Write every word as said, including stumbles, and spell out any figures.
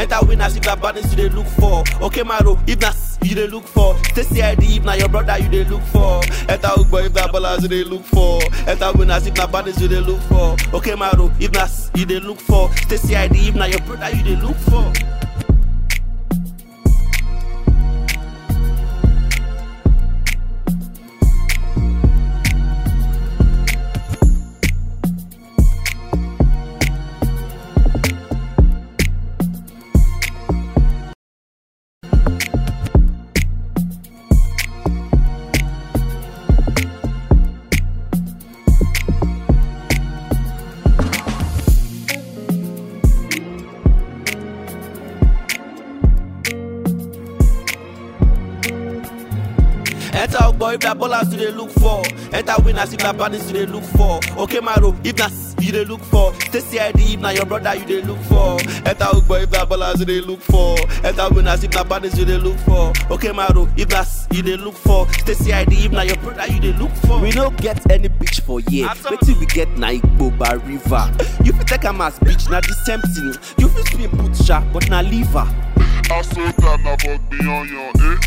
Enter winners if na badness you dey look for. Okay, Maro, if na you dey look for. Stay C I D if na your brother you dey look for. Enter Ugbo if na ballers you dey look for. Enter winners if na badness you dey look for. Okay, Maro, if na you dey look for. Stay C I D if na your brother you dey look for. Enter Ugbo if na ballers you dey look for. Enter winners if na badness you dey look for. Okay, Maro, if na you dey look for. Stay C I D if na your brother you dey look for. Enter Ugbo if na ballers you dey look for. Enter winners if na badness you dey look for. Okay, Maro, if na you dey look for. Stay C I D if na your brother you dey look for. We no get any beach for here. Wetin we get na Igboba river. You fit take am as beach, na the same thing. You fit swim put sha, but na liver. I saw that na for beyond your eh?